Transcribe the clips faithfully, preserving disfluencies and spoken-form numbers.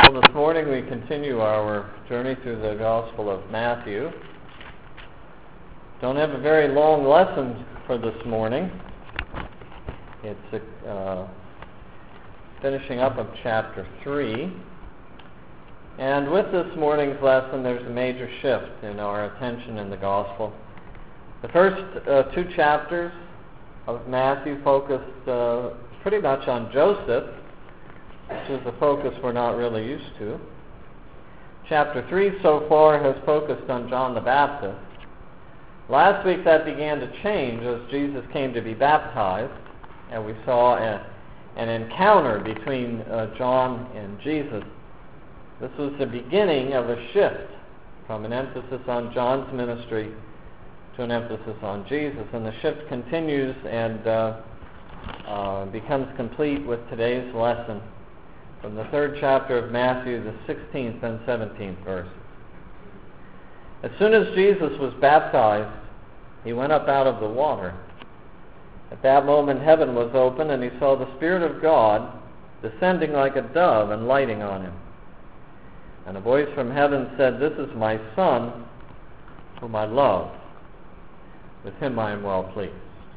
Well, this morning we continue our journey through the Gospel of Matthew. Don't have a very long lesson for this morning. It's uh, finishing up of chapter three. And with this morning's lesson, there's a major shift in our attention in the Gospel. The first uh, two chapters of Matthew focused uh, pretty much on Joseph, which is a focus we're not really used to. Chapter three so far has focused on John the Baptist. Last week that began to change as Jesus came to be baptized, and we saw a, an encounter between uh, John and Jesus. This was the beginning of a shift from an emphasis on John's ministry to an emphasis on Jesus, and the shift continues and uh, uh, becomes complete with today's lesson from the third chapter of Matthew, the sixteenth and seventeenth verses. As soon as Jesus was baptized, he went up out of the water. At that moment heaven was open, and he saw the Spirit of God descending like a dove and lighting on him. And a voice from heaven said, "This is my Son, whom I love. With him I am well pleased."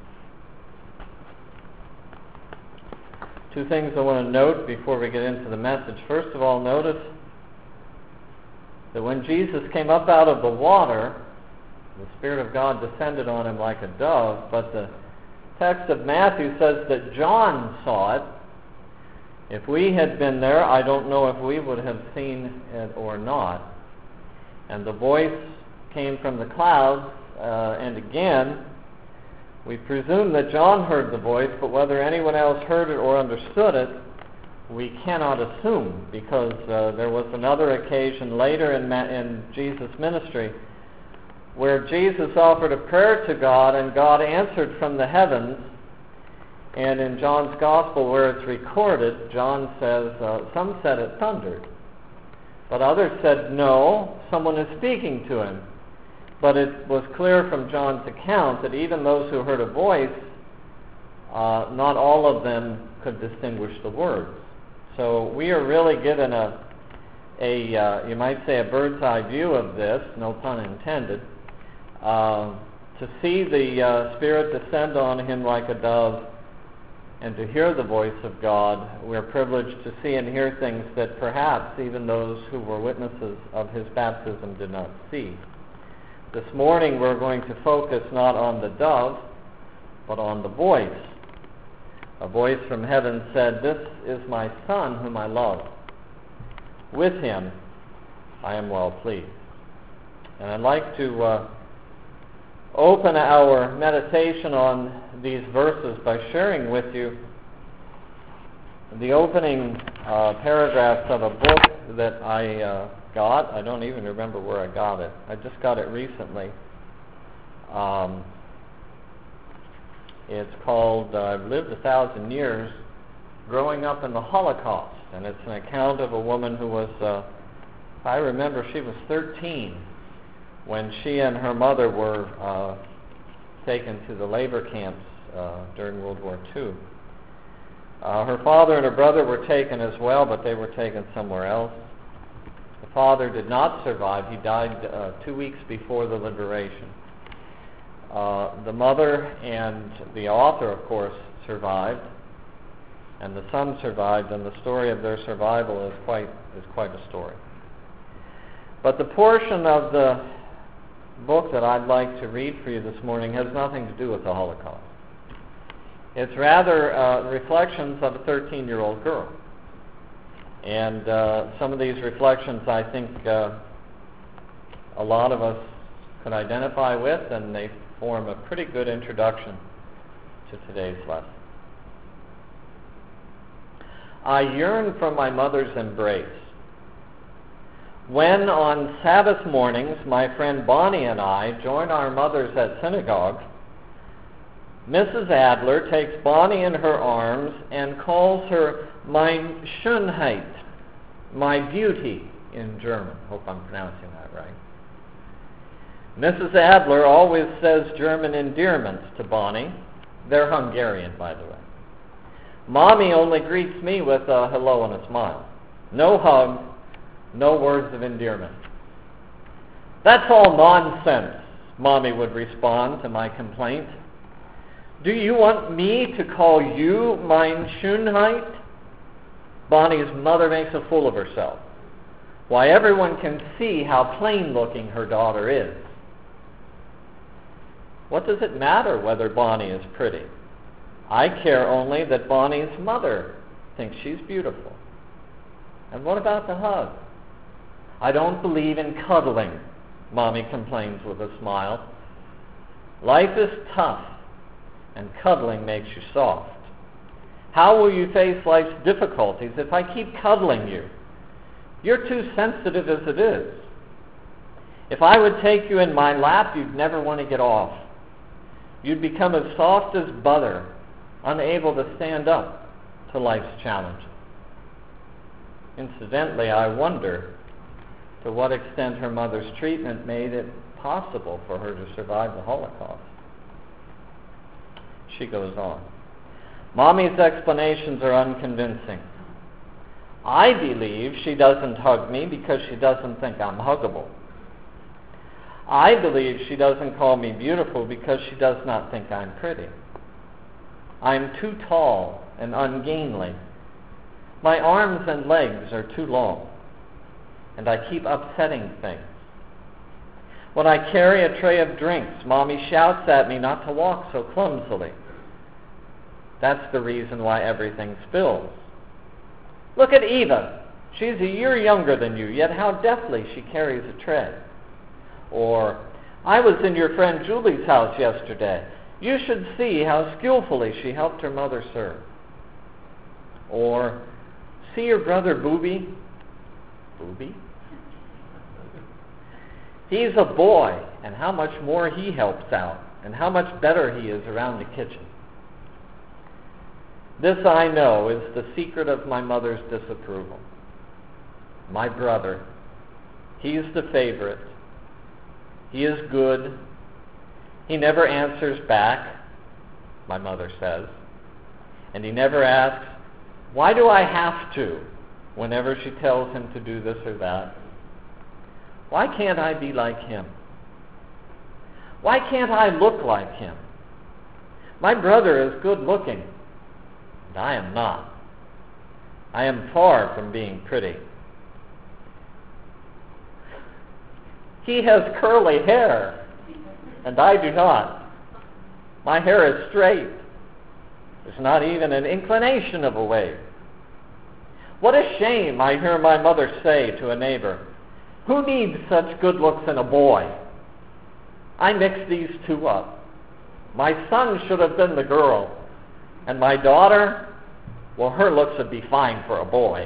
Two things I want to note before we get into the message. First of all, notice that when Jesus came up out of the water, the Spirit of God descended on him like a dove, but the text of Matthew says that John saw it. If we had been there, I don't know if we would have seen it or not. And the voice came from the clouds, uh, and again, we presume that John heard the voice, but whether anyone else heard it or understood it, we cannot assume, because uh, there was another occasion later in, Ma- in Jesus' ministry where Jesus offered a prayer to God, and God answered from the heavens. And in John's Gospel, where it's recorded, John says, uh, some said it thundered, but others said, no, someone is speaking to him. But it was clear from John's account that even those who heard a voice, uh, not all of them could distinguish the words. So we are really given a, a uh, you might say, a bird's eye view of this, no pun intended, uh, to see the uh, Spirit descend on him like a dove and to hear the voice of God. We're privileged to see and hear things that perhaps even those who were witnesses of his baptism did not see. This morning we're going to focus not on the dove, but on the voice. A voice from heaven said, "This is my Son whom I love. With him I am well pleased." And I'd like to uh, open our meditation on these verses by sharing with you the opening uh, paragraphs of a book that I uh, got. I don't even remember where I got it. I just got it recently. Um, it's called uh, I've Lived a Thousand Years, Growing Up in the Holocaust. And it's an account of a woman who was, uh, if I remember, she was thirteen when she and her mother were uh, taken to the labor camps uh, during World War Two. Uh, her father and her brother were taken as well, but they were taken somewhere else. The father did not survive. He died uh, two weeks before the liberation. Uh, the mother and the author, of course, survived, and the son survived, and the story of their survival is quite is quite a story. But the portion of the book that I'd like to read for you this morning has nothing to do with the Holocaust. It's rather uh, reflections of a thirteen-year-old girl. And uh, some of these reflections I think uh, a lot of us could identify with, and they form a pretty good introduction to today's lesson. I yearn for my mother's embrace. When on Sabbath mornings my friend Bonnie and I join our mothers at synagogue, Missus Adler takes Bonnie in her arms and calls her mein Schönheit, my beauty in German. Hope I'm pronouncing that right. Missus Adler always says German endearments to Bonnie. They're Hungarian, by the way. Mommy only greets me with a hello and a smile. No hug, No words of endearment. That's all nonsense, Mommy would respond to my complaint. Do you want me to call you mein Schönheit? Bonnie's mother makes a fool of herself. Why, everyone can see how plain-looking her daughter is. What does it matter whether Bonnie is pretty? I care only that Bonnie's mother thinks she's beautiful. And what about the hug? I don't believe in cuddling, Mommy complains with a smile. Life is tough, and cuddling makes you soft. How will you face life's difficulties if I keep cuddling you? You're too sensitive as it is. If I would take you in my lap, you'd never want to get off. You'd become as soft as butter, unable to stand up to life's challenges. Incidentally, I wonder to what extent her mother's treatment made it possible for her to survive the Holocaust. She goes on. Mommy's explanations are unconvincing. I believe she doesn't hug me because she doesn't think I'm huggable. I believe she doesn't call me beautiful because she does not think I'm pretty. I'm too tall and ungainly. My arms and legs are too long, and I keep upsetting things. When I carry a tray of drinks, Mommy shouts at me not to walk so clumsily. That's the reason why everything spills. Look at Eva. She's a year younger than you, yet how deftly she carries a tray. Or, I was in your friend Julie's house yesterday. You should see how skillfully she helped her mother serve. Or, see your brother Booby? Booby? He's a boy, and how much more he helps out, and how much better he is around the kitchen. This, I know, is the secret of my mother's disapproval. My brother, he's the favorite. He is good. He never answers back, my mother says. And he never asks, why do I have to, whenever she tells him to do this or that? Why can't I be like him? Why can't I look like him? My brother is good looking, and I am not. I am far from being pretty. He has curly hair, and I do not. My hair is straight. There's not even an inclination of a wave. What a shame, I hear my mother say to a neighbor. Who needs such good looks in a boy? I mix these two up. My son should have been the girl, and my daughter, well, her looks would be fine for a boy.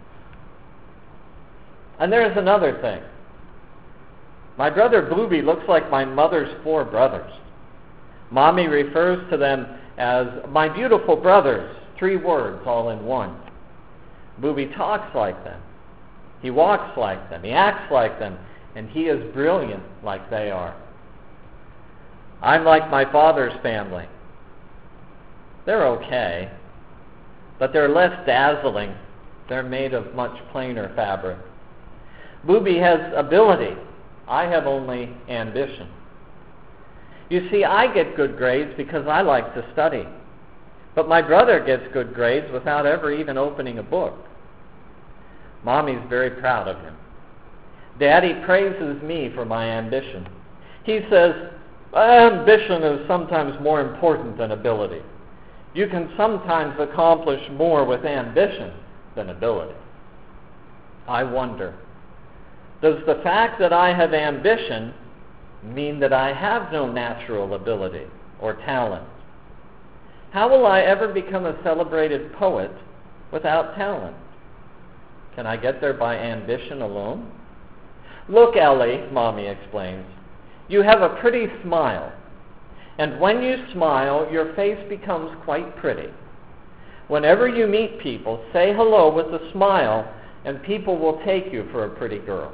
And there's another thing. My brother Booby looks like my mother's four brothers. Mommy refers to them as my beautiful brothers, three words all in one. Booby talks like them. He walks like them. He acts like them. And he is brilliant like they are. I'm like my father's family. They're okay, but they're less dazzling. They're made of much plainer fabric. Booby has ability. I have only ambition. You see, I get good grades because I like to study. But my brother gets good grades without ever even opening a book. Mommy's very proud of him. Daddy praises me for my ambition. He says, ambition is sometimes more important than ability. You can sometimes accomplish more with ambition than ability. I wonder, does the fact that I have ambition mean that I have no natural ability or talent? How will I ever become a celebrated poet without talent? Can I get there by ambition alone? Look, Ellie, Mommy explains, you have a pretty smile. And when you smile, your face becomes quite pretty. Whenever you meet people, say hello with a smile, and people will take you for a pretty girl.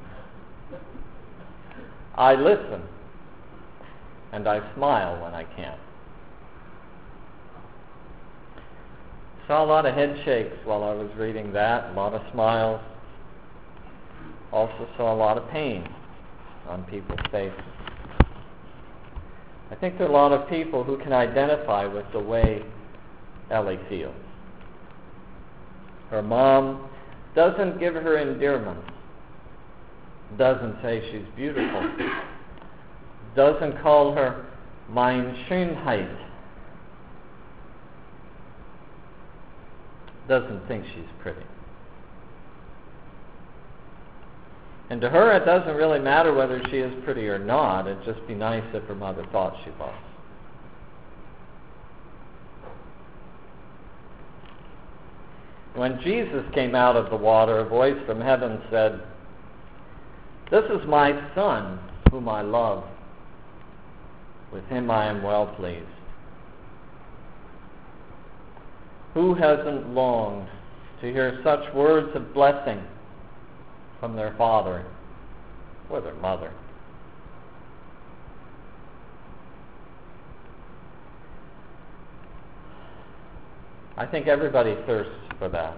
I listen, and I smile when I can. Saw a lot of head shakes while I was reading that, a lot of smiles. also saw a lot of pain on people's faces. I think there are a lot of people who can identify with the way Ellie feels. Her mom doesn't give her endearment, doesn't say she's beautiful, doesn't call her mein Schönheit, doesn't think she's pretty. And to her, it doesn't really matter whether she is pretty or not. It'd just be nice if her mother thought she was. When Jesus came out of the water, a voice from heaven said, "This is my Son, whom I love. With him I am well pleased." Who hasn't longed to hear such words of blessing from their father or their mother? I think everybody thirsts for that.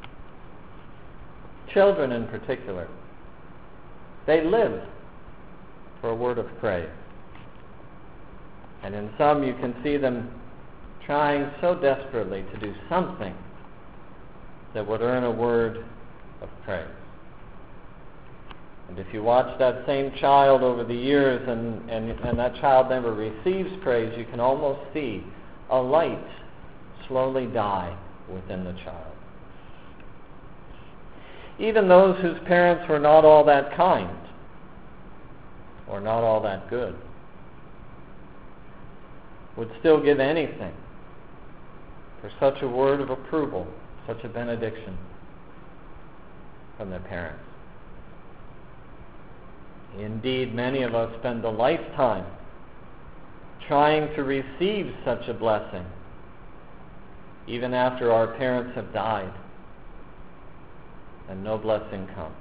Children in particular. They live for a word of praise. And in some you can see them trying so desperately to do something that would earn a word of praise. And if you watch that same child over the years and, and, and that child never receives praise, you can almost see a light slowly die within the child. Even those whose parents were not all that kind or not all that good would still give anything for such a word of approval, such a benediction from their parents. Indeed, many of us spend a lifetime trying to receive such a blessing, even after our parents have died, and no blessing comes.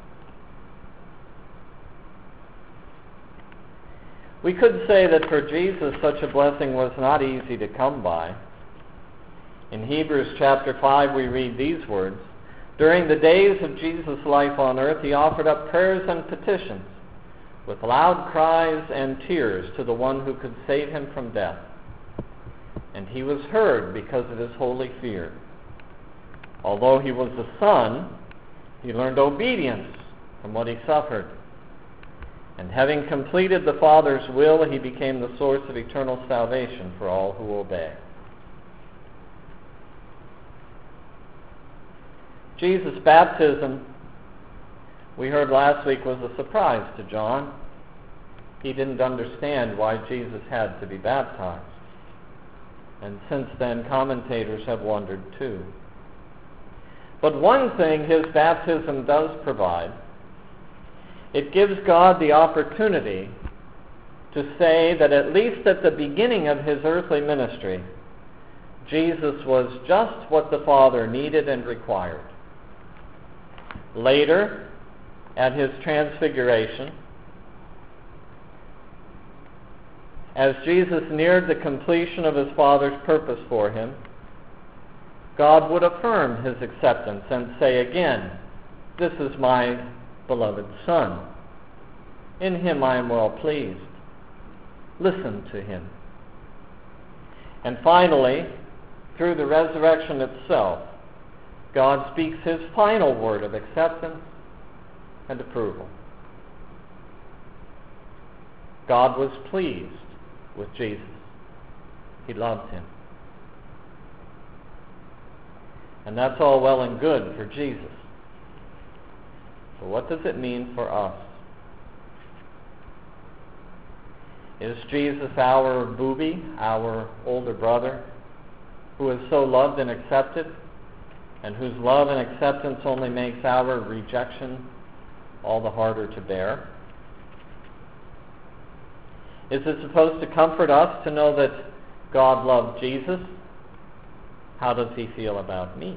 We could say that for Jesus such a blessing was not easy to come by. In Hebrews chapter five we read these words, "During the days of Jesus' life on earth, he offered up prayers and petitions with loud cries and tears to the one who could save him from death. And he was heard because of his holy fear. Although he was the Son, he learned obedience from what he suffered. And having completed the Father's will, he became the source of eternal salvation for all who obey." Jesus' baptism, we heard last week, was a surprise to John. He didn't understand why Jesus had to be baptized. And since then, commentators have wondered too. But one thing his baptism does provide, it gives God the opportunity to say that at least at the beginning of his earthly ministry, Jesus was just what the Father needed and required. Later, at his transfiguration, as Jesus neared the completion of his Father's purpose for him, God would affirm his acceptance and say again, "This is my beloved Son. In him I am well pleased. Listen to him." And finally, through the resurrection itself, God speaks his final word of acceptance and approval. God was pleased with Jesus. He loved him. And that's all well and good for Jesus. But what does it mean for us? Is Jesus our booby, our older brother, who is so loved and accepted, and whose love and acceptance only makes our rejection all the harder to bear? Is it supposed to comfort us to know that God loved Jesus? How does he feel about me?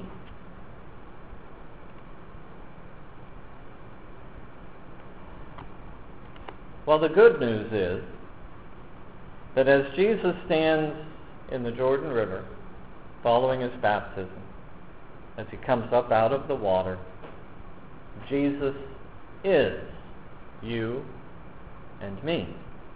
Well, the good news is that as Jesus stands in the Jordan River following his baptism, as he comes up out of the water, Jesus is you and me.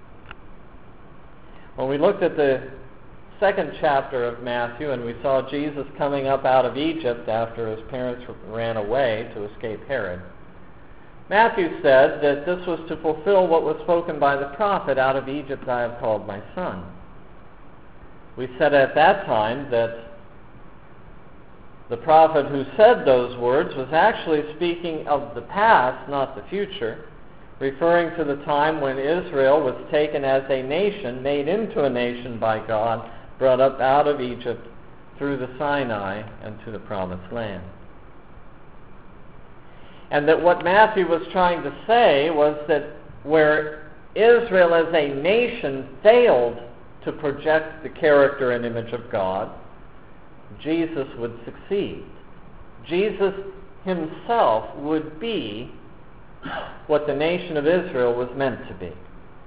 When we looked at the second chapter of Matthew and we saw Jesus coming up out of Egypt after his parents ran away to escape Herod, Matthew said that this was to fulfill what was spoken by the prophet, "Out of Egypt I have called my son." We said at that time that the prophet who said those words was actually speaking of the past, not the future, referring to the time when Israel was taken as a nation, made into a nation by God, brought up out of Egypt through the Sinai and to the promised land. And that what Matthew was trying to say was that where Israel as a nation failed to project the character and image of God, Jesus would succeed. Jesus himself would be what the nation of Israel was meant to be.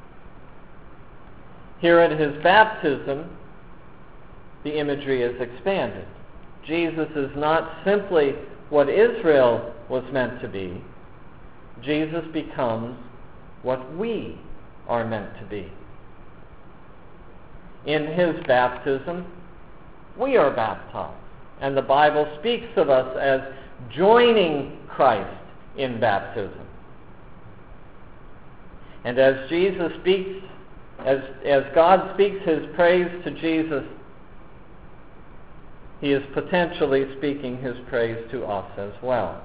Here at his baptism, the imagery is expanded. Jesus is not simply what Israel was meant to be. Jesus becomes what we are meant to be. In his baptism, we are baptized. And the Bible speaks of us as joining Christ in baptism. And as Jesus speaks, as, as God speaks his praise to Jesus, he is potentially speaking his praise to us as well.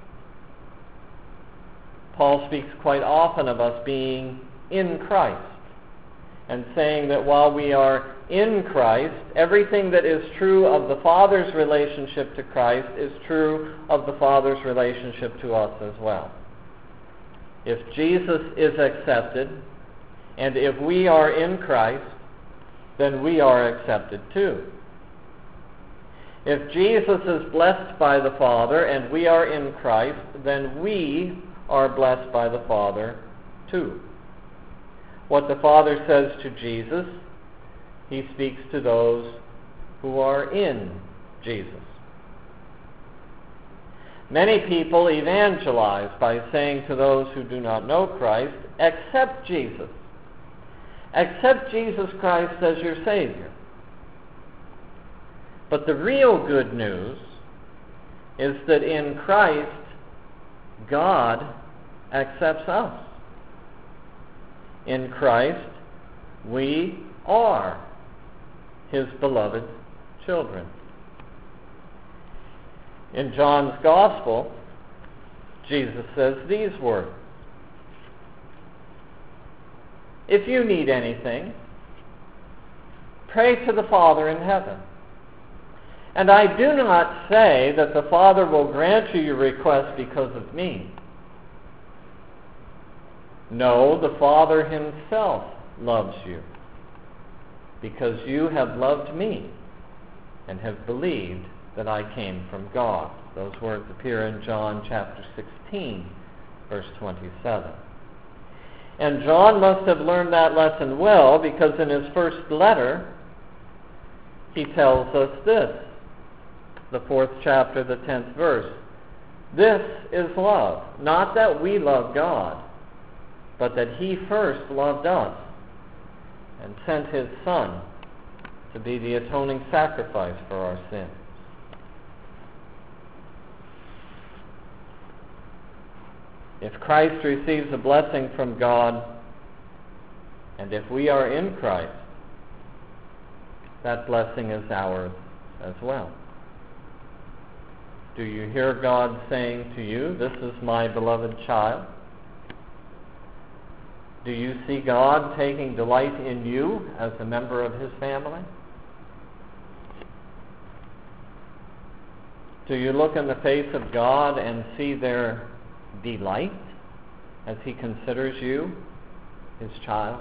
Paul speaks quite often of us being in Christ and saying that while we are in Christ, everything that is true of the Father's relationship to Christ is true of the Father's relationship to us as well. If Jesus is accepted, and if we are in Christ, then we are accepted too. If Jesus is blessed by the Father and we are in Christ, then we are blessed by the Father too. What the Father says to Jesus, he speaks to those who are in Jesus. Many people evangelize by saying to those who do not know Christ, accept Jesus. Accept Jesus Christ as your Savior. But the real good news is that in Christ, God accepts us. In Christ, we are his beloved children. In John's Gospel, Jesus says these words, "If you need anything, pray to the Father in heaven. And I do not say that the Father will grant you your request because of me. No, the Father himself loves you, because you have loved me and have believed that I came from God." Those words appear in John chapter sixteen, verse twenty-seven. And John must have learned that lesson well, because in his first letter, he tells us this, the fourth chapter, the tenth verse. "This is love, not that we love God, but that he first loved us and sent his Son to be the atoning sacrifice for our sins." If Christ receives a blessing from God, and if we are in Christ, that blessing is ours as well. Do you hear God saying to you, "This is my beloved child"? Do you see God taking delight in you as a member of his family? Do you look in the face of God and see their delight as he considers you his child?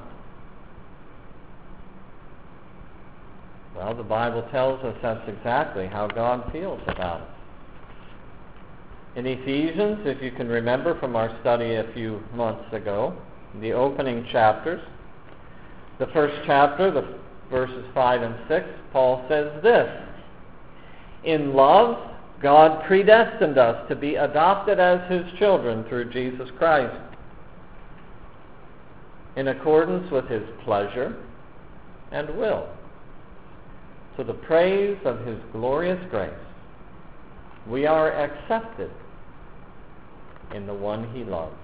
Well, the Bible tells us that's exactly how God feels about it. In Ephesians, if you can remember from our study a few months ago, the opening chapters, the first chapter, the verses five and six, Paul says this, "In love God predestined us to be adopted as His children through Jesus Christ, in accordance with His pleasure and will, to the praise of His glorious grace. We are accepted in the one He loves.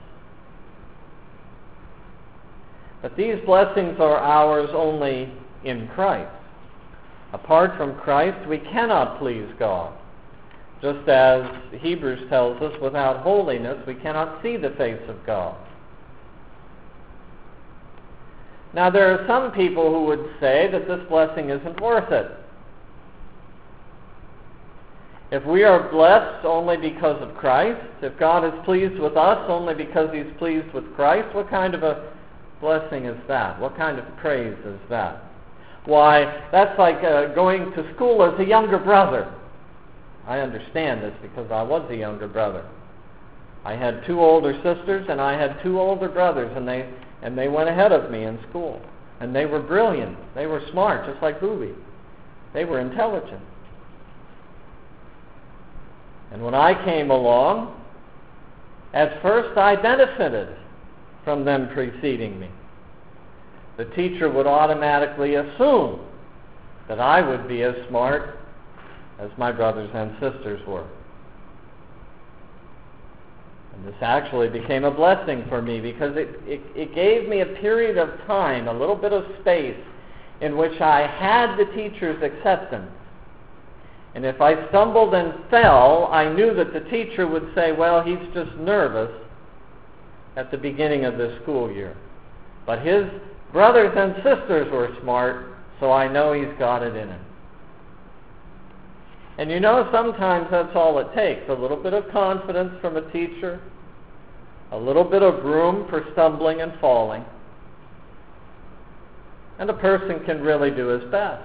But these blessings are ours only in Christ. Apart from Christ, we cannot please God. Just as Hebrews tells us, without holiness, we cannot see the face of God. Now, there are some people who would say that this blessing isn't worth it. If we are blessed only because of Christ, if God is pleased with us only because He's pleased with Christ, what kind of a blessing is that? What kind of praise is that? Why, that's like uh, going to school as a younger brother. I understand this because I was a younger brother. I had two older sisters and I had two older brothers, and they and they went ahead of me in school. And they were brilliant. They were smart, just like Booby. They were intelligent. And when I came along, at first I benefited from them preceding me. The teacher would automatically assume that I would be as smart as my brothers and sisters were. And this actually became a blessing for me because it, it, it gave me a period of time, a little bit of space, in which I had the teacher's acceptance. And if I stumbled and fell, I knew that the teacher would say, well, he's just nervous at the beginning of the school year. But his brothers and sisters were smart, so I know he's got it in him. And you know, sometimes that's all it takes. A little bit of confidence from a teacher, a little bit of room for stumbling and falling, and a person can really do his best.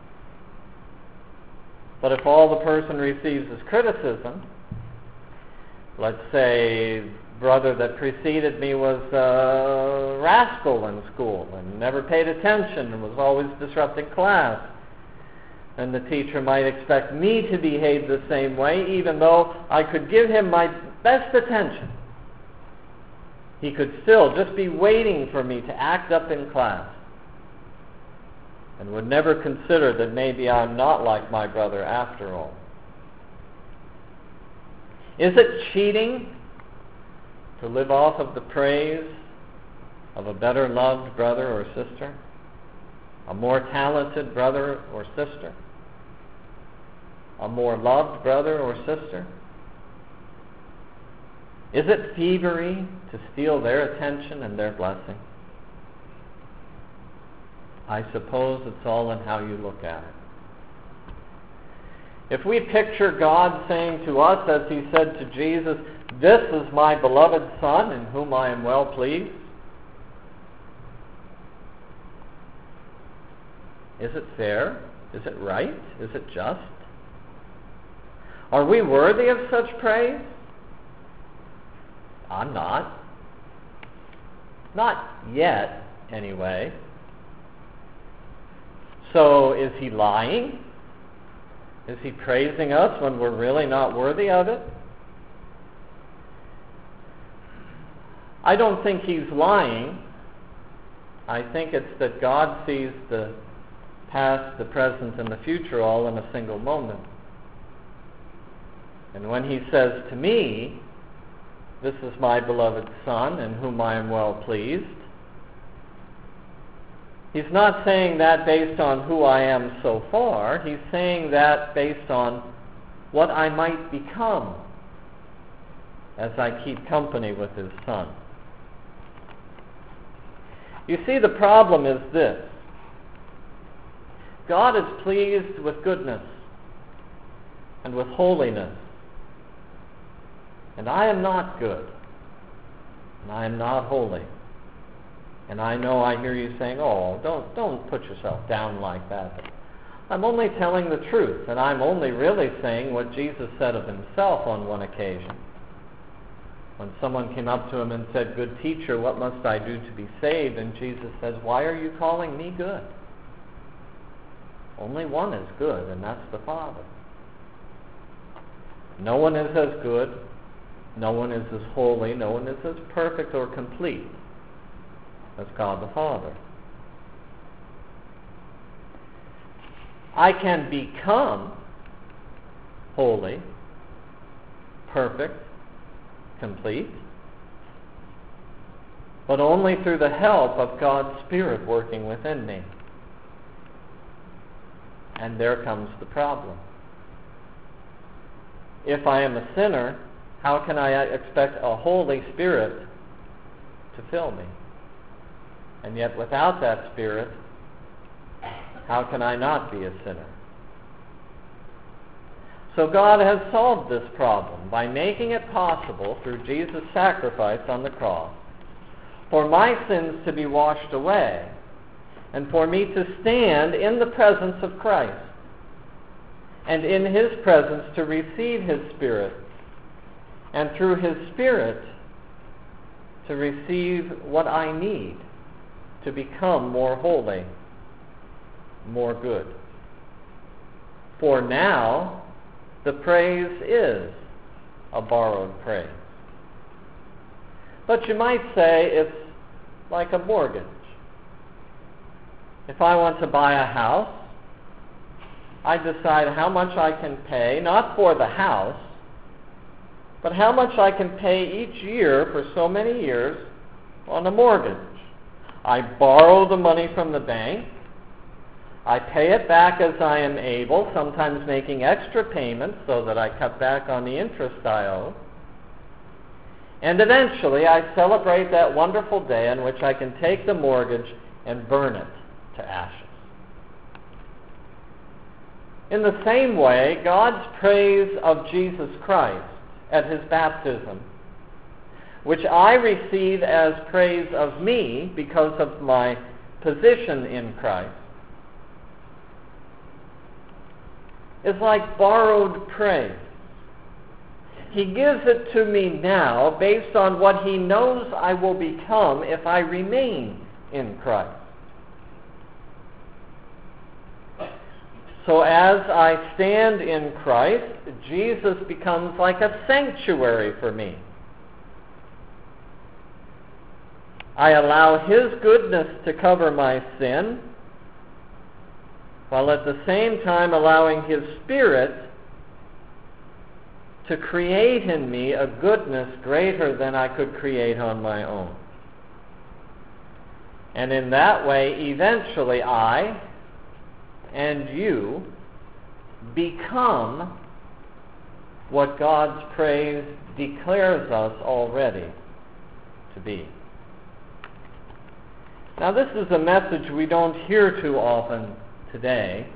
But if all the person receives is criticism, let's say brother that preceded me was a rascal in school and never paid attention and was always disrupting class, and the teacher might expect me to behave the same way, even though I could give him my best attention. He could still just be waiting for me to act up in class, and would never consider that maybe I'm not like my brother after all. Is it cheating to live off of the praise of a better loved brother or sister? A more talented brother or sister? A more loved brother or sister? Is it thievery to steal their attention and their blessing? I suppose it's all in how you look at it. If we picture God saying to us, as He said to Jesus, "This is my beloved Son, in whom I am well pleased," is it fair? Is it right? Is it just? Are we worthy of such praise? I'm not. Not yet, anyway. So is He lying? Is He praising us when we're really not worthy of it? I don't think He's lying. I think it's that God sees the past, the present, and the future all in a single moment. And when He says to me, "This is my beloved Son, in whom I am well pleased," He's not saying that based on who I am so far. He's saying that based on what I might become as I keep company with His Son. You see, the problem is this. God is pleased with goodness and with holiness. And I am not good. And I am not holy. And I know I hear you saying, "Oh, don't don't put yourself down like that." I'm only telling the truth, and I'm only really saying what Jesus said of Himself on one occasion. When someone came up to Him and said, "Good teacher, what must I do to be saved?" And Jesus says, "Why are you calling me good? Only one is good, and that's the Father." No one is as good, no one is as holy, no one is as perfect or complete as God the Father. I can become holy, perfect, complete, but only through the help of God's Spirit working within me. And there comes the problem. If I am a sinner, how can I expect a Holy Spirit to fill me? And yet without that Spirit, how can I not be a sinner? So God has solved this problem by making it possible through Jesus' sacrifice on the cross for my sins to be washed away and for me to stand in the presence of Christ and in His presence to receive His Spirit, and through His Spirit to receive what I need to become more holy, more good. For now, the praise is a borrowed praise. But you might say it's like a mortgage. If I want to buy a house, I decide how much I can pay, not for the house, but how much I can pay each year for so many years on a mortgage. I borrow the money from the bank. I pay it back as I am able, sometimes making extra payments so that I cut back on the interest I owe. And eventually I celebrate that wonderful day in which I can take the mortgage and burn it to ashes. In the same way, God's praise of Jesus Christ at His baptism, which I receive as praise of me because of my position in Christ, is like borrowed praise. He gives it to me now based on what He knows I will become if I remain in Christ. So as I stand in Christ, Jesus becomes like a sanctuary for me. I allow His goodness to cover my sin, while at the same time allowing His Spirit to create in me a goodness greater than I could create on my own. And in that way, eventually I and you become what God's praise declares us already to be. Now, this is a message we don't hear too often today,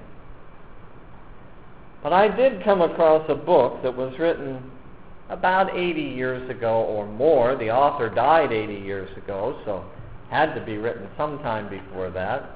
but I did come across a book that was written about eighty years ago or more. The author died eighty years ago, so had to be written sometime before that.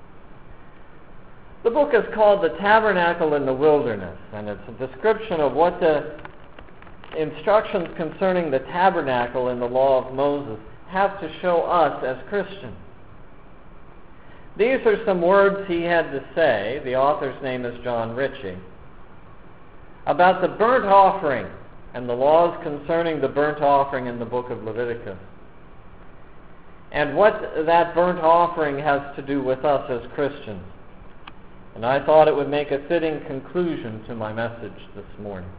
The book is called The Tabernacle in the Wilderness, and it's a description of what the instructions concerning the tabernacle in the law of Moses have to show us as Christians. These are some words he had to say, the author's name is John Ritchie, about the burnt offering and the laws concerning the burnt offering in the book of Leviticus, and what that burnt offering has to do with us as Christians. And I thought it would make a fitting conclusion to my message this morning.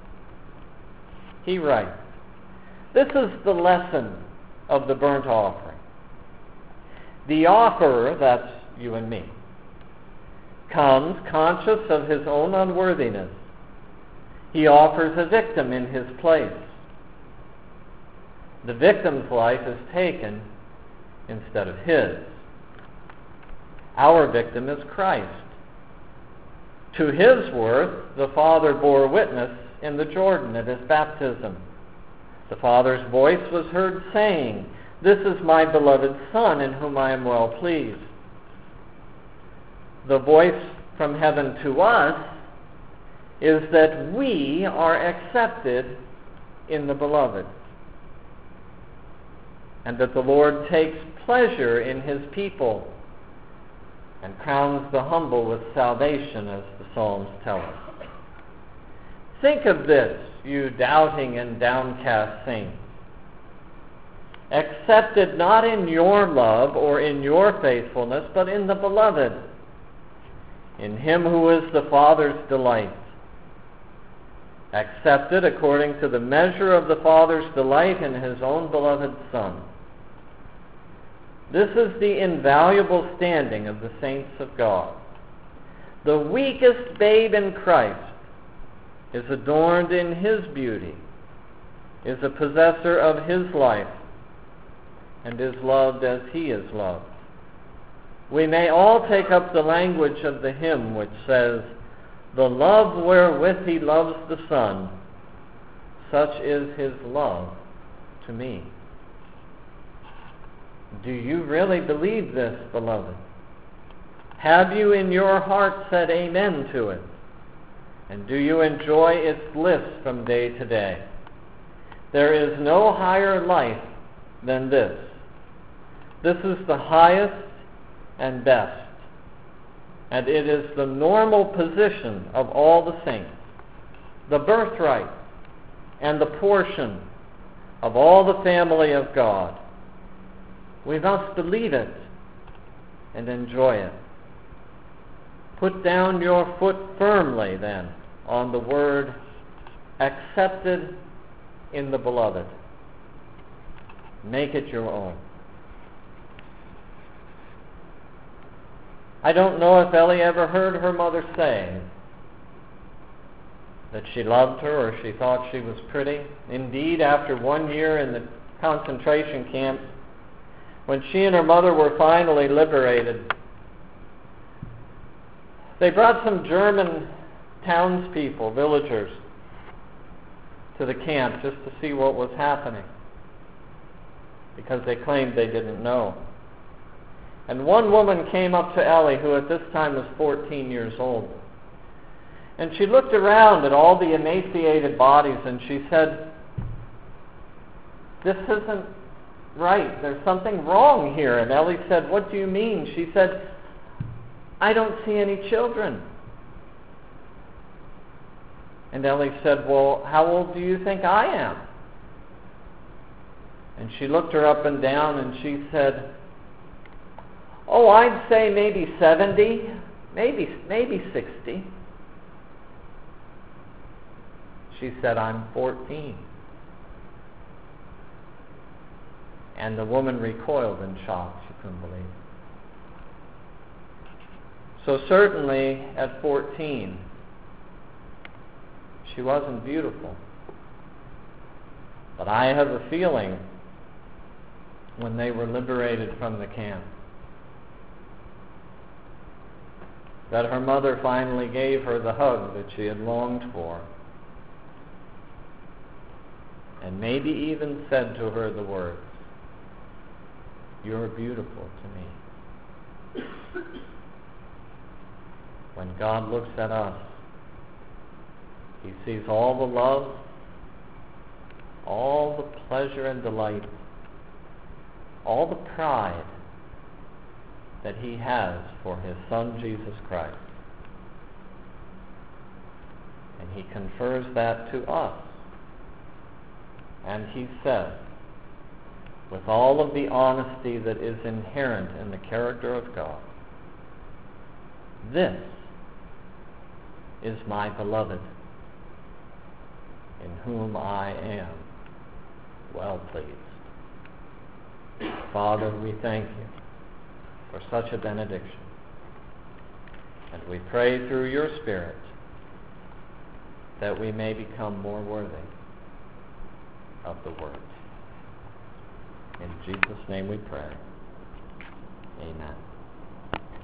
He writes, "This is the lesson of the burnt offering. The offerer," that's you and me, "comes conscious of his own unworthiness. He offers a victim in his place. The victim's life is taken instead of his. Our victim is Christ. To His worth, the Father bore witness in the Jordan at His baptism. The Father's voice was heard saying, 'This is my beloved Son, in whom I am well pleased.' The voice from heaven to us is that we are accepted in the Beloved, and that the Lord takes pleasure in His people and crowns the humble with salvation, as the Psalms tell us. Think of this, you doubting and downcast saints. Accepted not in your love or in your faithfulness, but in the Beloved, in him who is the Father's delight. Accepted according to the measure of the Father's delight in his own beloved Son. This is the invaluable standing of the saints of God. The weakest babe in Christ is adorned in his beauty, is a possessor of his life, and is loved as he is loved. We may all take up the language of the hymn which says, "The love wherewith he loves the Son, such is his love to me." Do you really believe this, beloved? Have you in your heart said amen to it? And do you enjoy its bliss from day to day? There is no higher life than this. This is the highest and best. And it is the normal position of all the saints, the birthright and the portion of all the family of God. We must believe it and enjoy it. Put down your foot firmly, then, on the word accepted in the Beloved. Make it your own. I don't know if Ellie ever heard her mother say that she loved her or she thought she was pretty. Indeed, after one year in the concentration camp, when she and her mother were finally liberated, they brought some German townspeople, villagers, to the camp just to see what was happening, because they claimed they didn't know. And one woman came up to Ellie, who at this time was fourteen years old. And she looked around at all the emaciated bodies and she said, "This isn't right. There's something wrong here." And Ellie said, "What do you mean?" She said, "I don't see any children." And Ellie said, "Well, how old do you think I am?" And she looked her up and down and she said, "Oh, I'd say maybe seventy, maybe maybe sixty. She said, "I'm fourteen. And the woman recoiled in shock. She couldn't believe it. So certainly at fourteen, she wasn't beautiful. But I have a feeling when they were liberated from the camp, that her mother finally gave her the hug that she had longed for, and maybe even said to her the words, "You're beautiful to me." When God looks at us, he sees all the love, all the pleasure and delight, all the pride that he has for his Son, Jesus Christ. And he confers that to us. And he says, with all of the honesty that is inherent in the character of God, "This is my beloved, in whom I am well pleased." Father, we thank you for such a benediction. And we pray through your Spirit that we may become more worthy of the word. In Jesus' name we pray. Amen.